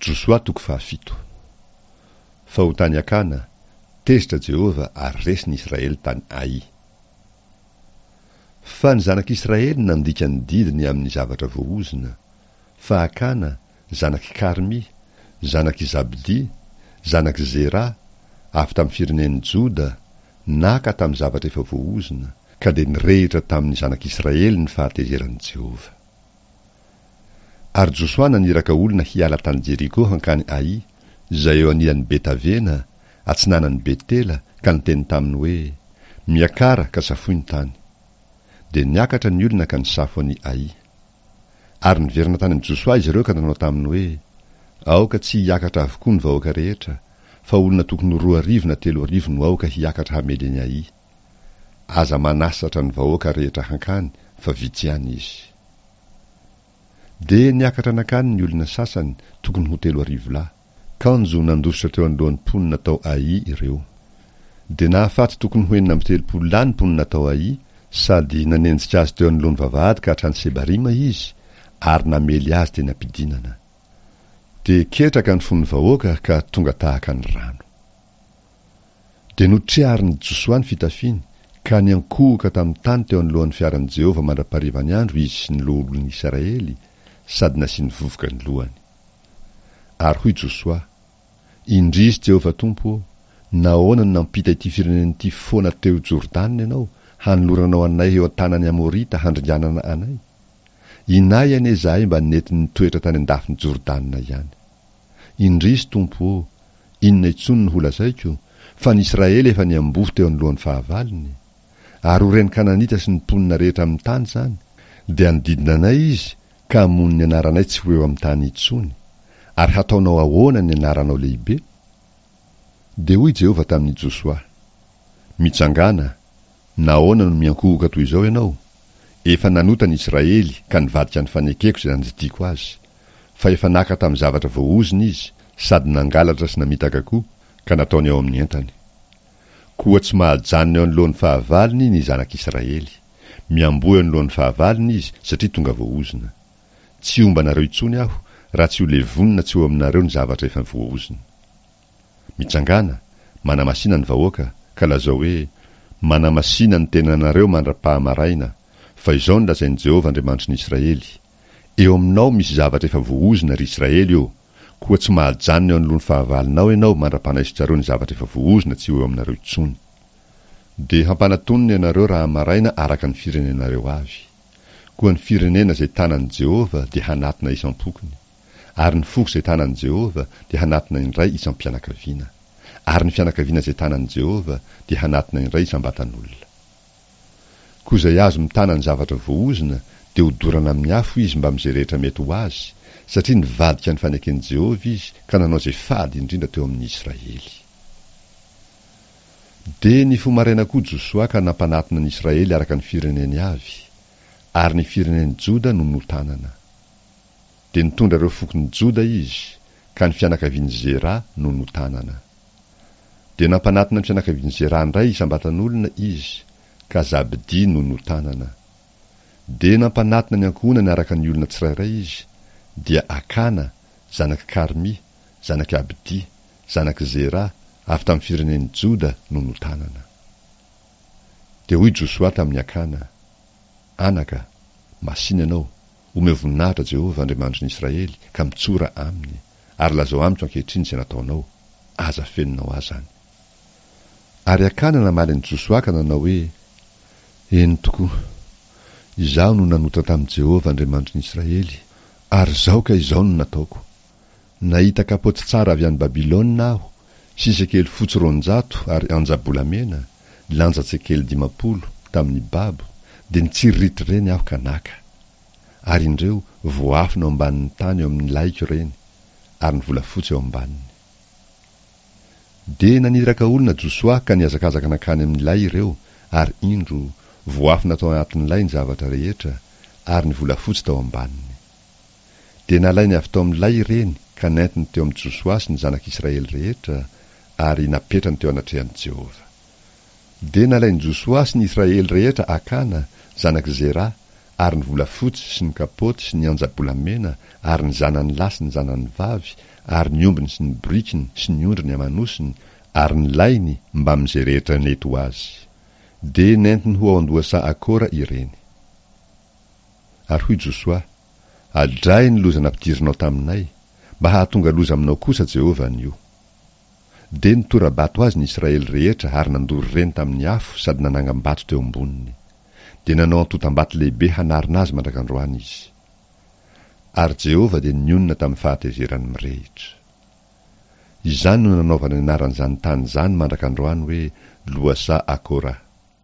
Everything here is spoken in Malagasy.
Josoa toko 7. Fa ho tany Akana, tezitra Jehova ary resy ny Israely tany Ai. Fa ny zanak'Israely nandika ny didiny amin'ny zavatra voaozina, fa Akana, zanaky Karmi, zanaky Zabdi, zanaky Zera, avy tamin'ny firenen'ny Joda, naka tamin'ny zavatra efa voaozina, ka de nirehitra tamin'ny zanak'Israely ny fahatezeran'i Jehova. Ary Josoa naniraka olona hiala tany Jeriko hankany Ai, izay eo anilan'ny Betavena, atsinanan'ny Betela, ka niteny taminy hoe, miakara ka safoy ny tany. De niakatra ny olona ka nisafo any Ai. Ary niverina tany amin'ny Josoa izy ireo ka nanao taminy hoe, aoka tsy hiakatra avokoa ny vahoaka rehetra, fa olona tokony 2,000 na 3,000 no aoka hiakatra hamely any Ai. Aza manasatra ny vahoaka rehetra hankany, fa vitsy ihany izy. De niakatra nakany ny olona sasany tokony ho 3,000 lahy, kanjo nandositra teo anoloan'ny mponina tao Ai ireo. De nahafaty tokony ho 430 lahy ny mponina tao Ai, sady nanenjika azy teo anoloan'ny vavahady ka hatrany Sebarima izy, ary namely azy teny ampidinana. De ketraka ny fon'ny vahoaka ka tonga tahaka ny rano. De notriharin'ny Josoa ny fitafiny, ka niankohoka tamin'ny tany teo anoloan'ny fiaran'i Jehova mandraparivany andro izy sy ny loholon'ny Israely, sady nasiany vovoka ny lohany. Ary hoy Josoa, indrisy Jehova Tompo, nahoana ny nampita ity fireneny ity foana teo Jordanina ianao, hanoloranao anay eo an-tanany Amorita handringanana anay? Inay ane zahay mba netiny toetra tany andafiny Jordanina ihany. Indrisy Tompo, inona itsony ny holazaiko, fa ny Israely efa niamboho teo anoloan'ny fahavaliny, ary ho reny Kananita sy ny mponina rehetra amin'ny tany zany, de andidina anay izy, ka hamono ny anaranay tsy ho eo amin'ny tany itsony, ary hataonao ahoana ny anaranao lehibe? De hoy Jehova tamin'ny Josoa, mitsangana, nahoana no miankohoka toy izao ianao? Efa nanota ny Israely ka nivadika ny fanekeko izay nandidiako azy, fa efa naka tamin'ny zavatra voaozina izy, sady nangalatra sy namitaka koa, ka nataony ao amin'ny entany. Koa tsy mahajanona eo anoloan'ny fahavaliny ny zanak'Israely, miamboa eo anoloan'ny fahavaliny izy satria tonga voaozina. Tsy ombanareo itsony aho, raha tsy ho levonina tsy ho aminareo ny zavatra efa voaozina. Mitsangana, manamasina ny vahoaka, ka lazao hoe, manamasina ny tenanareo mandra-pahamaraina, fa izao ny lazain'i Jehova Andriamanitry ny Israely. Eo aminao misy zavatra efa voaozina ry Israely eo, koa tsy mahajanona eo anoloan'ny fahavalinao ianao mandra-panaisitsareo ny zavatra efa voaozina tsy ho eo aminareo itsony. De hampanatonony ianareo raha maraina araka ny firenenareo avy. Koa ny firenena izay tanan'i Jehova dia hanatina isam-pokony, ary ny foko izay tanan'i Jehova dia hanatina indray isam-pianakaviana, ary ny fianakaviana izay tanan'i Jehova dia hanatina indray isam-batan'olona. Koa izay azo mitana ny zavatra voaozina dia hodorana amin'ny afo izy mba amin'izay rehetra mety ho azy, satria nivadika ny faneken'i Jehova izy ka nanao izay fady indrindra teo amin'ny Israely. De nifomaraina koa Josoa ka nampanatina ny Israely araka ny fireneny avy, ary ny firenen'ny Joda no notanana. De nitondra ireo fokon'ny Joda izy, ka ny fianakavian'ny Zera no notanana. De nampanatina ny fianakavian'ny Zera indray isam-batan'olona izy, ka Zabdi no notanana. De nampanatina ny ankohonany araka ny olona tsirairay izy, dia Akana, zanaky Karmi, zanaky Abdi, zanaky Zera, avy tamin'ny firenen'ny Joda no notanana. De hoy Josoa tamin'ny Akana, anaka, masina ianao, ome voninahitra Jehova Andriamanitry ny Israely, ka mitsora aminy, ary lazao amiko ankehitriny izay nataonao, aza feninao azy any. Ary Akana namaly ny Josoa ka nanao hoe, eny tokoa, izaho no nanota tamin'i Jehova Andriamanitry ny Israely, ary zao ka izao no nataoko. Nahita kapoty tsara avy any Babilôna aho, sisekely fotsy 200 ary anjabolamena, lanjatsekely 50 tamin'ny babo, de nitsiriritry reny aho ka naka. Ary indreo voafina ao ambanin'ny tany eo amin'ny laiko reny, ary ny volafotsy eo ambaniny. De naniraka olona Josoa ka niazakazaka nakany amin'ny lay ireo, ary indro voafina tao anatin'ilay ny zavatra rehetra, ary ny volafotsy tao ambaniny. De nalainy avy tao amin'ny lay ireny, ka nentiny teo amin'ny Josoa sy ny zanak'Israely rehetra, ary napetrany teo anatrehan'i Jehova. De nalainy Josoa sy ny Israely rehetra Akana, zanaky Zera, ary ny volafotsy sy ny kapoty sy ny anjabolamena, ary ny zanany lahy sy ny zanany vavy, ary ny ombiny sy ny brikiny sy ny ondriny amanosiny, ary ny lainy mba amin'izay rehetra nety ho azy. De nentiny ho ao andohasa akora ireny. Ary hoy Josoa, adray ny loza nampidirinao taminay, mba hahatonga loza aminao kosa Jehova an'io. De nitora-bato azy ny Israely rehetra ary nandoro reny tamin'ny afo sady nanangam-bato teo amboniny. De nanao antotam-bato lehibe hanarina azy mandrakandroany izy. Ary Jehova de nionina tamin'ny fahatezerany mirehitra. Izany no nanaovany anaran'izany tany zany mandrakandroany hoe Loasa Akora.